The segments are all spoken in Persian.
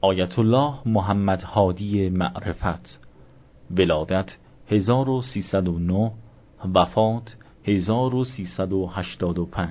آیت الله محمد هادی معرفت، ولادت 1309، وفات 1385.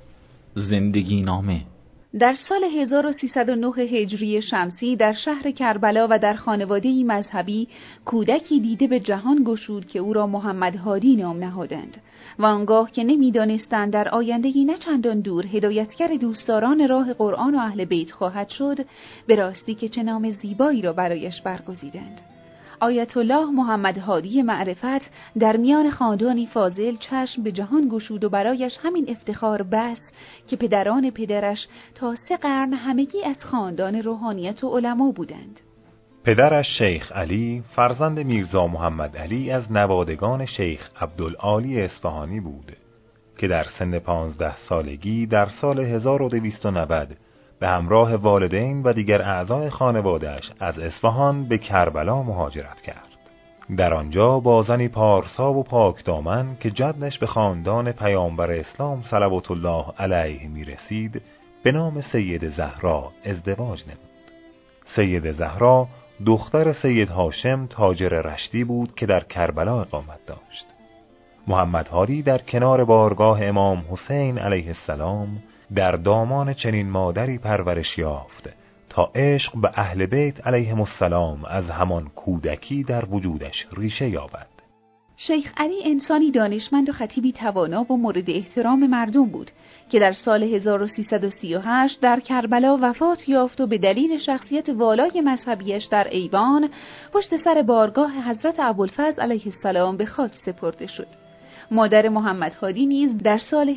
زندگی نامه. در سال 1309 هجری شمسی در شهر کربلا و در خانواده‌ای مذهبی کودکی دیده به جهان گشود که او را محمد هادی نام نهادند و آنگاه که نمی‌دانستند در آینده‌ای نه چندان دور هدایتگر دوستداران راه قرآن و اهل بیت خواهد شد، به راستی که چه نام زیبایی را برایش برگزیدند. آیت الله محمد هادی معرفت در میان خاندانی فاضل چشم به جهان گشود و برایش همین افتخار بس که پدران پدرش تا 3 قرن همگی از خاندان روحانیت و علما بودند. پدرش شیخ علی فرزند میرزا محمد علی از نوادگان شیخ عبدالعالی اصفهانی بود که در سن 15 سالگی در سال 1290 به همراه والدین و دیگر اعضای خانواده‌اش از اصفهان به کربلا مهاجرت کرد. در آنجا با زنی پارسا و پاکدامن که جدش به خاندان پیامبر اسلام صلوات الله علیه می رسید به نام سید زهرا ازدواج نمود. سید زهرا دختر سید هاشم تاجر رشتی بود که در کربلا اقامت داشت. محمد هادی در کنار بارگاه امام حسین علیه السلام در دامان چنین مادری پرورش یافت تا عشق به اهل بیت علیهم السلام از همان کودکی در وجودش ریشه یابد. شیخ علی انسانی دانشمند و خطیبی توانا و مورد احترام مردم بود که در سال 1338 در کربلا وفات یافت و به دلیل شخصیت والای مذهبیش در ایوان پشت سر بارگاه حضرت ابوالفضل علیه السلام به خاک سپرده شد. مادر محمد هادی نیز در سال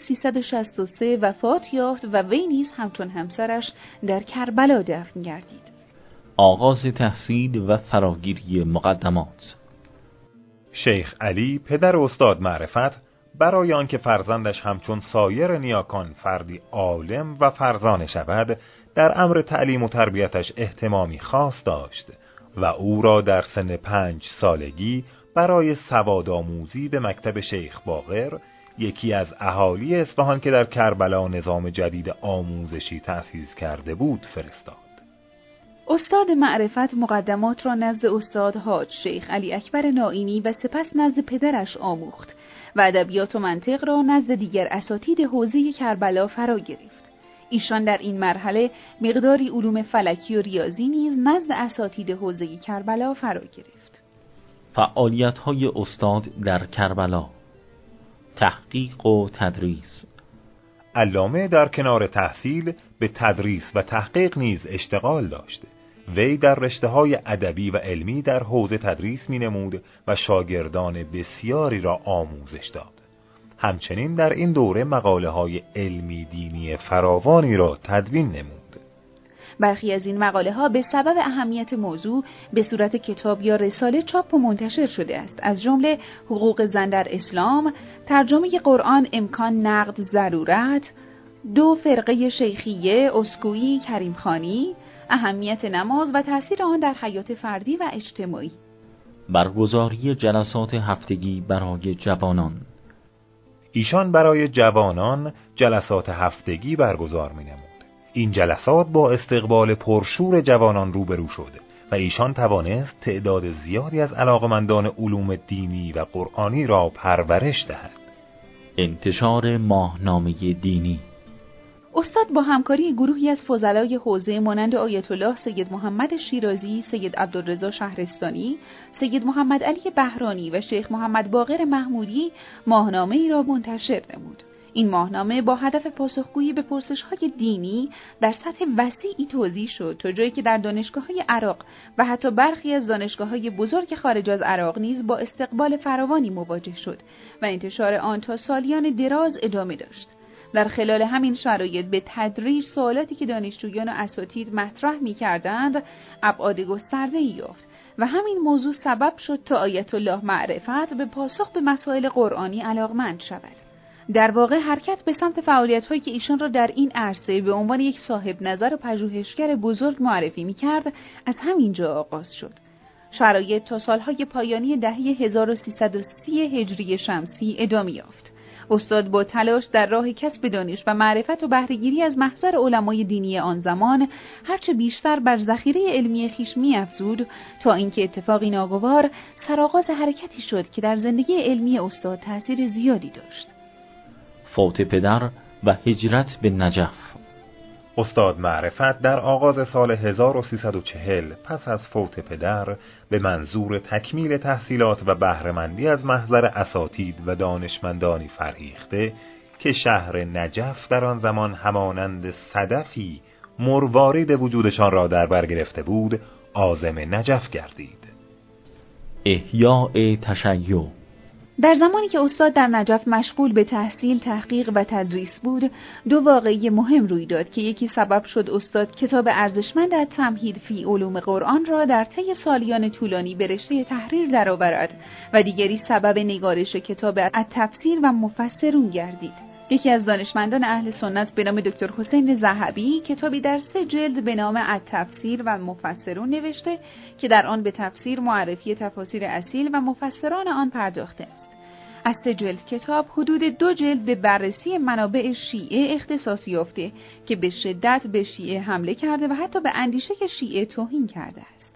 1363 وفات یافت و وی نیز همچون همسرش در کربلا دفن گردید. آغاز تحصیل و فراگیری مقدمات. شیخ علی پدر استاد معرفت برای آنکه فرزندش همچون سایر نیاکان فردی عالم و فرزانه شود در امر تعلیم و تربیتش اهتمامی خاص داشت و او را در سن 5 سالگی برای سوادآموزی به مکتب شیخ باقر، یکی از اهالی اصفهان که در کربلا نظام جدید آموزشی تأسیس کرده بود، فرستاد. استاد معرفت مقدمات را نزد استاد حاج شیخ علی اکبر نائینی و سپس نزد پدرش آموخت و ادبیات و منطق را نزد دیگر اساتید حوزه کربلا فرا گرفت. ایشان در این مرحله مقداری علوم فلکی و ریاضی نیز نزد اساتید حوزه کربلا فرا گرفت. فعالیت‌های استاد در کربلا: تحقیق و تدریس. علامه در کنار تحصیل به تدریس و تحقیق نیز اشتغال داشته. وی در رشته‌های ادبی و علمی در حوزه تدریس می‌نمود و شاگردان بسیاری را آموزش داد. همچنین در این دوره مقاله‌های علمی دینی فراوانی را تدوین نمود. برخی از این مقاله ها به سبب اهمیت موضوع به صورت کتاب یا رساله چاپ و منتشر شده است، از جمله حقوق زن در اسلام، ترجمه قرآن امکان نقد ضرورت، 2 فرقه شیخیه اسکویی کریمخانی، اهمیت نماز و تأثیر آن در حیات فردی و اجتماعی. برگزاری جلسات هفتگی برای جوانان. ایشان برای جوانان جلسات هفتگی برگزار می‌نمود. این جلسات با استقبال پرشور جوانان روبرو شد و ایشان توانست تعداد زیادی از علاقمندان علوم دینی و قرآنی را پرورش دهد. انتشار ماهنامه دینی. استاد با همکاری گروهی از فضلای حوزه مانند آیت الله سید محمد شیرازی، سید عبدالرضا شهرستانی، سید محمد علی بهرانی و شیخ محمد باقر محمودی ماهنامه‌ای را منتشر نمود. این ماهنامه با هدف پاسخگویی به پرسش‌های دینی در سطح وسیعی توزیع شد تا جایی که در دانشگاه‌های عراق و حتی برخی از دانشگاه‌های بزرگ خارج از عراق نیز با استقبال فراوانی مواجه شد و انتشار آن تا سالیان دراز ادامه داشت. در خلال همین شرایط به تدریج سوالاتی که دانشجویان و اساتید مطرح می‌کردند ابعاد گسترده‌ای یافت و همین موضوع سبب شد تا آیت الله معرفت به پاسخ به مسائل قرآنی علاقمند شود. در واقع حرکت به سمت فعالیت‌هایی که ایشان را در این عرصه به عنوان یک صاحب نظر و پژوهشگر بزرگ معرفی می‌کرد از همین جا آغاز شد. شرایط تا سالهای پایانی دهه 1330 هجری شمسی ادامه یافت. استاد با تلاش در راه کسب دانش و معرفت و بهره‌گیری از محضر علمای دینی آن زمان هرچه بیشتر بر ذخیره علمی خویش می‌افزود تا اینکه اتفاقی ناگوار سرآغاز حرکتی شد که در زندگی علمی استاد تأثیر زیادی داشت. فوت پدر و هجرت به نجف. استاد معرفت در آغاز سال 1340 پس از فوت پدر به منظور تکمیل تحصیلات و بهره‌مندی از محضر اساتید و دانشمندانی فرهیخته که شهر نجف در آن زمان همانند صدفی مروارید وجودشان را در بر گرفته بود، عازم نجف گردید. احیاء تشیع. در زمانی که استاد در نجف مشغول به تحصیل، تحقیق و تدریس بود، دو واقعه مهم روی داد که یکی سبب شد استاد کتاب ارزشمند التمهید فی علوم قرآن را در طی سالیان طولانی به رشته تحریر درآورد و دیگری سبب نگارش کتاب التفسیر و مفسرون گردید. یکی از دانشمندان اهل سنت به نام دکتر حسین ذهبی کتابی در 3 جلد به نام التفسیر و مفسرون نوشته که در آن به تفسیر، معرفی تفاسیر اصیل و مفسران آن پرداخته است. از 3 جلد کتاب حدود 2 جلد به بررسی منابع شیعه اختصاص یافته که به شدت به شیعه حمله کرده و حتی به اندیشه شیعه توهین کرده است.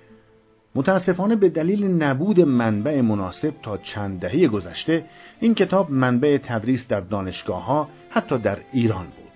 متاسفانه به دلیل نبود منبع مناسب تا چند دهه گذشته این کتاب منبع تدریس در دانشگاه‌ها حتی در ایران بود.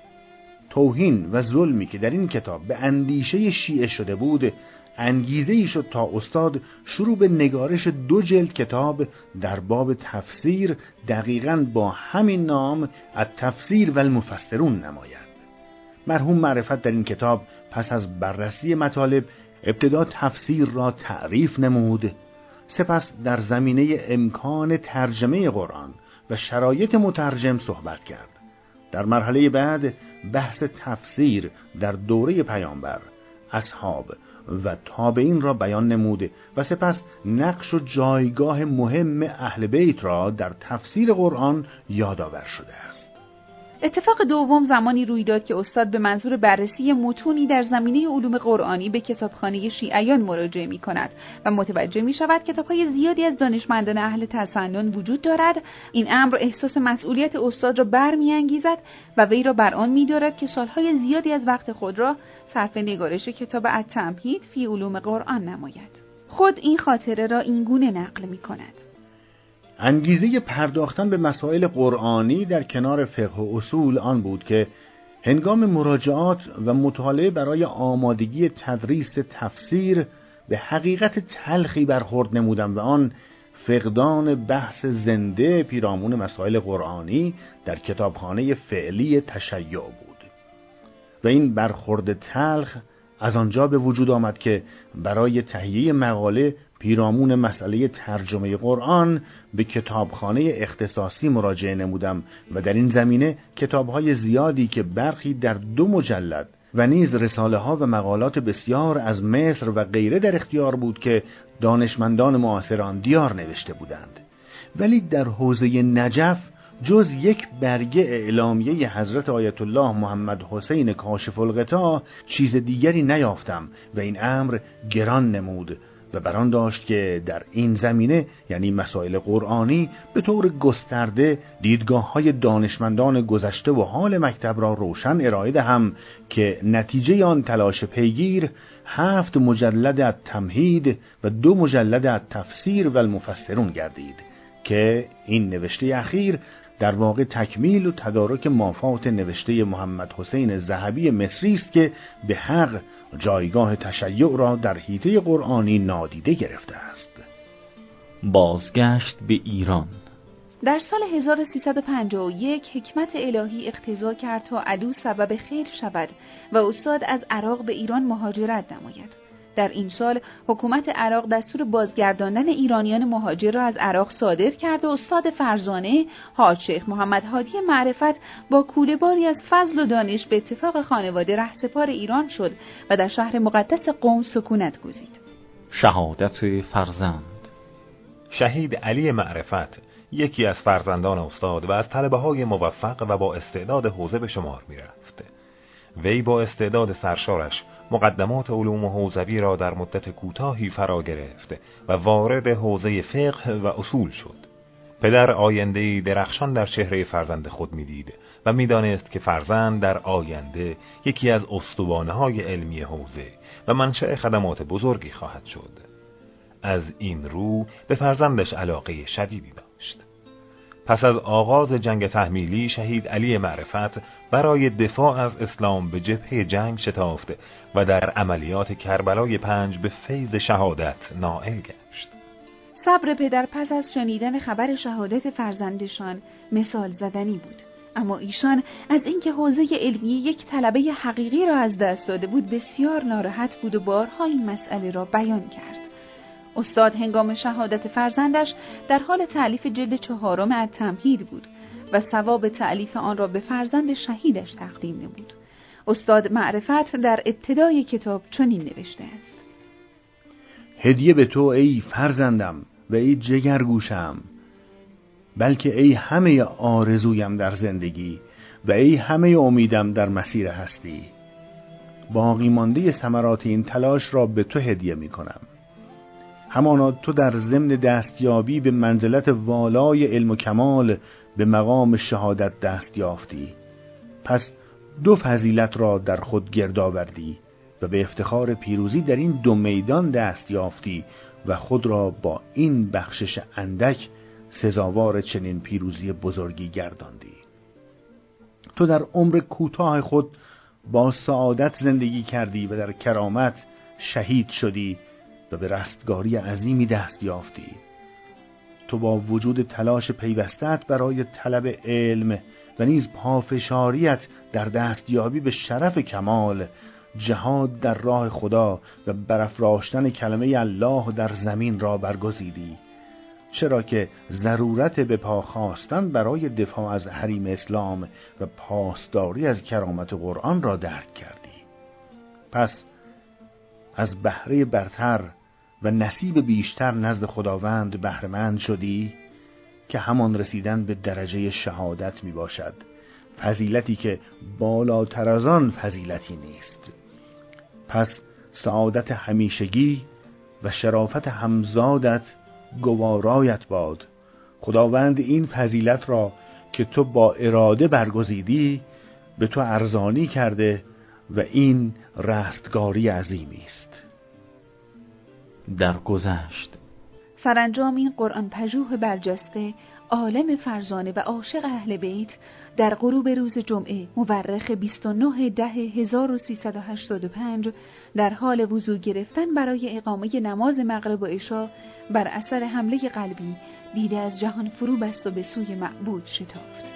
توهین و ظلمی که در این کتاب به اندیشه شیعه شده بود انگیزه‌ای شد تا استاد شروع به نگارش 2 جلد کتاب در باب تفسیر دقیقاً با همین نام التفسیر و المفسرون نماید. مرحوم معرفت در این کتاب پس از بررسی مطالب ابتدا تفسیر را تعریف نمود، سپس در زمینه امکان ترجمه قرآن و شرایط مترجم صحبت کرد. در مرحله بعد بحث تفسیر در دوره پیامبر، اصحاب و تابعین را بیان نمود و سپس نقش و جایگاه مهم اهل بیت را در تفسیر قرآن یادآور شده است. اتفاق دوم زمانی روی داد که استاد به منظور بررسی متونی در زمینه علوم قرآنی به کتابخانه شیعیان مراجعه می کند و متوجه می شود کتاب‌های زیادی از دانشمندان اهل تسنن وجود دارد. این امر احساس مسئولیت استاد را برمی‌انگیزد و وی را بر آن می‌دارد که سالهای زیادی از وقت خود را صرف نگارش کتاب التمهید فی علوم قرآن نماید. خود این خاطره را این گونه نقل می کند: انگیزه پرداختن به مسائل قرآنی در کنار فقه و اصول آن بود که هنگام مراجعات و مطالعه برای آمادگی تدریس تفسیر به حقیقت تلخی برخورد نمودم و آن فقدان بحث زنده پیرامون مسائل قرآنی در کتابخانه فعلی تشیع بود. و این برخورد تلخ از آنجا به وجود آمد که برای تهیه مقاله پیرامون مسئله ترجمه قرآن به کتابخانه اختصاصی مراجعه نمودم و در این زمینه کتاب‌های زیادی که برخی در 2 مجلد و نیز رساله ها و مقالات بسیار از مصر و غیره در اختیار بود که دانشمندان معاصر آن دیار نوشته بودند، ولی در حوزه نجف جز یک برگه اعلامیه حضرت آیت الله محمد حسین کاشف الغطا چیز دیگری نیافتم و این امر گران نمود و بران داشت که در این زمینه یعنی مسائل قرآنی به طور گسترده دیدگاه‌های دانشمندان گذشته و حال مکتب را روشن ارائه دهم که نتیجه آن تلاش پیگیر 7 مجلد التمهید و 2 مجلد التفسیر و المفسرون گردید که این نوشته اخیر در واقع تکمیل و تدارک مافات نوشته محمد حسین ذهبی مصری است که به حق جایگاه تشیع را در حیطه قرآنی نادیده گرفته است. بازگشت به ایران. در سال 1351 حکمت الهی اقتضا کرد تا عدو سبب خیر شود و استاد از عراق به ایران مهاجرت نماید. در این سال حکومت عراق دستور بازگرداندن ایرانیان مهاجر را از عراق صادر کرد و استاد فرزانه حاج شیخ محمد هادی معرفت با کوله‌باری از فضل و دانش به اتفاق خانواده رهسپار ایران شد و در شهر مقدس قم سکونت گزید. شهادت فرزند. شهید علی معرفت یکی از فرزندان استاد و از طلبه‌های موفق و با استعداد حوزه به شمار می‌رفت. وی با استعداد سرشارش مقدمات علوم حوزوی را در مدت کوتاهی فرا گرفت و وارد حوزه فقه و اصول شد. پدر آینده‌ای درخشان در چهره فرزند خود می‌دید و می‌دانست که فرزند در آینده یکی از استوانه‌های علمی حوزه و منشأ خدمات بزرگی خواهد شد. از این رو به فرزندش علاقه شدیدی داشت. پس از آغاز جنگ تحمیلی شهید علی معرفت برای دفاع از اسلام به جبهه جنگ شتافت و در عملیات کربلای 5 به فیض شهادت نائل گشت. صبر پدر پس از شنیدن خبر شهادت فرزندشان مثال زدنی بود. اما ایشان از اینکه حوزه علمی یک طلبه حقیقی را از دست داده بود بسیار ناراحت بود و بارها این مسئله را بیان کرد. استاد هنگام شهادت فرزندش در حال تألیف جلد 4 التمهید بود و ثواب تألیف آن را به فرزند شهیدش تقدیم نمود. استاد معرفت در ابتدای کتاب چنین نوشته است: هدیه به تو ای فرزندم و ای جگرگوشم، بلکه ای همه آرزویم در زندگی و ای همه امیدم در مسیر هستی. باقی مانده ثمرات این تلاش را به تو هدیه می کنم. همانا تو در ضمن دستیابی به منزلت والای علم و کمال به مقام شهادت دست یافتی. پس 2 فضیلت را در خود گرد آوردی و به افتخار پیروزی در این 2 میدان دست یافتی و خود را با این بخشش اندک سزاوار چنین پیروزی بزرگی گرداندی. تو در عمر کوتاه خود با سعادت زندگی کردی و در کرامت شهید شدی و به رستگاری عظیمی دست یافتی. تو با وجود تلاش پیوستت برای طلب علم و نیز پافشاریت در دستیابی به شرف کمال، جهاد در راه خدا و برافراشتن کلمه الله در زمین را برگزیدی، چرا که ضرورت به پا خواستن برای دفاع از حریم اسلام و پاسداری از کرامت قرآن را درک کردی. پس از بهره برتر و نصیب بیشتر نزد خداوند بهره‌مند شدی که همان رسیدن به درجه شهادت می باشد، فضیلتی که بالاتر از آن فضیلتی نیست. پس سعادت همیشگی و شرافت همزادت گوارایت باد. خداوند این فضیلت را که تو با اراده برگزیدی به تو ارزانی کرده و این رستگاری عظیمی است. در گذشت سرانجام این قرآن پژوه برجسته، عالم فرزانه و عاشق اهل بیت در غروب روز جمعه مورخ 29/10/1385 در حال وضو گرفتن برای اقامه نماز مغرب و عشا بر اثر حمله قلبی دیده از جهان فرو بست و به سوی معبود شتافت.